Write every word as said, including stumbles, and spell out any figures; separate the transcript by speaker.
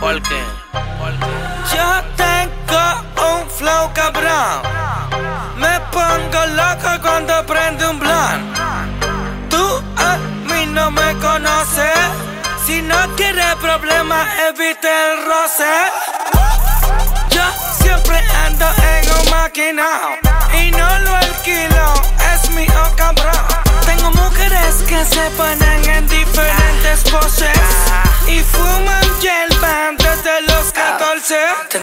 Speaker 1: ¿Por qué? ¿Por qué?
Speaker 2: Yo tengo un flow cabrón. Me pongo loco cuando prende un blunt. Tú a mí no me conoces. Si no quieres problemas, evite el roce. Yo siempre ando en un maquinao y no lo alquilo, es mío cabrón. Tengo mujeres que se ponen en diferentes poses